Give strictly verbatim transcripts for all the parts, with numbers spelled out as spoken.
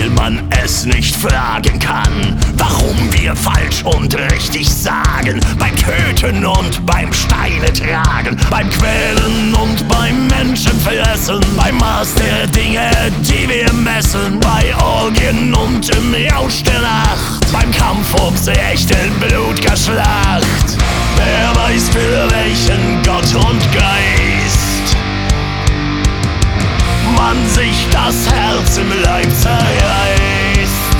weil man es nicht fragen kann, warum wir falsch und richtig sagen, beim Töten und beim Steine tragen, beim Quälen und beim Menschenfressen, beim Maß der Dinge, die wir messen, bei Orgien und im Rausch der Nacht, beim Kampf ums Recht in blutger Schlacht. Wer weiß für welchen Gott und Geist man sich das Herz im Leib zerreißt.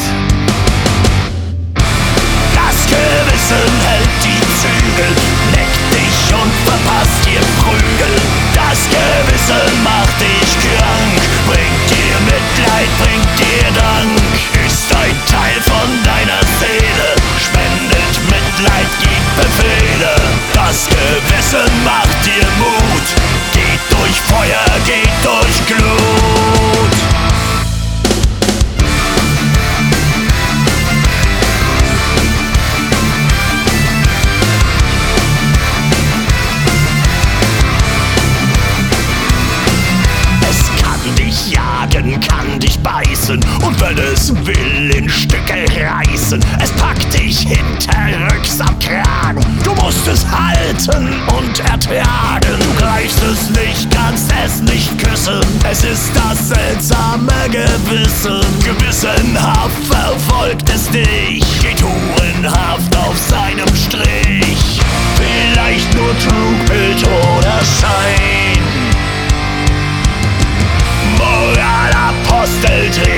Das Gewissen hält die Zügel, neckt dich und verpasst dir Prügel. Das Gewissen macht dich krank, bringt dir Mitleid, bringt dir Dank, ist ein Teil von deiner Seele, spendet Mitleid, gibt Befehle. Das Gewissen macht dir Mut, geht durch Feuer, geht durch Glut. Es kann dich jagen, kann dich beißen und wenn es will in Stücke reißen. Es packt dich hinterrücks am Kragen, du musst es halten und ertragen. Du greifst es nicht, kannst es nicht küssen, es ist das seltsame Gewissen. Gewissenhaft verfolgt es dich, geht hurenhaft auf seinem Strich. Vielleicht nur Trugbild oder Schein, Moralapostel